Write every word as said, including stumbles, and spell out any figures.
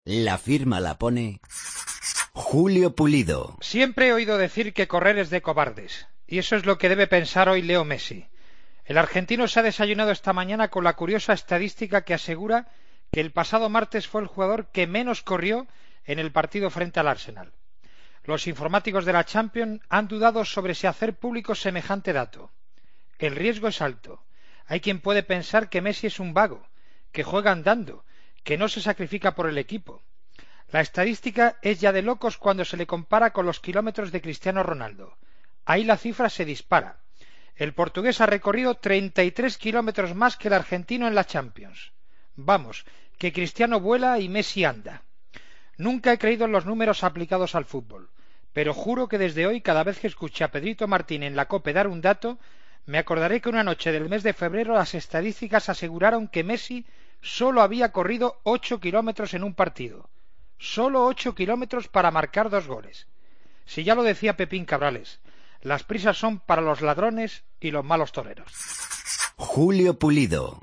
La firma la pone Julio Pulido. Siempre he oído decir que correr es de cobardes, y eso es lo que debe pensar hoy Leo Messi. El argentino se ha desayunado esta mañana con la curiosa estadística que asegura que el pasado martes fue el jugador que menos corrió en el partido frente al Arsenal. Los informáticos de la Champions han dudado sobre si hacer público semejante dato. El riesgo es alto. Hay quien puede pensar que Messi es un vago, que juega andando, que no se sacrifica por el equipo. La estadística es ya de locos cuando se le compara con los kilómetros de Cristiano Ronaldo. Ahí la cifra se dispara. El portugués ha recorrido treinta y tres kilómetros más que el argentino en la Champions. Vamos, que Cristiano vuela y Messi anda. Nunca he creído en los números aplicados al fútbol, pero juro que desde hoy, cada vez que escuche a Pedrito Martín en la COPE dar un dato, me acordaré que una noche del mes de febrero las estadísticas aseguraron que Messi solo había corrido ocho kilómetros en un partido. Solo ocho kilómetros para marcar dos goles. Si ya lo decía Pepín Cabrales, las prisas son para los ladrones y los malos toreros. Julio Pulido.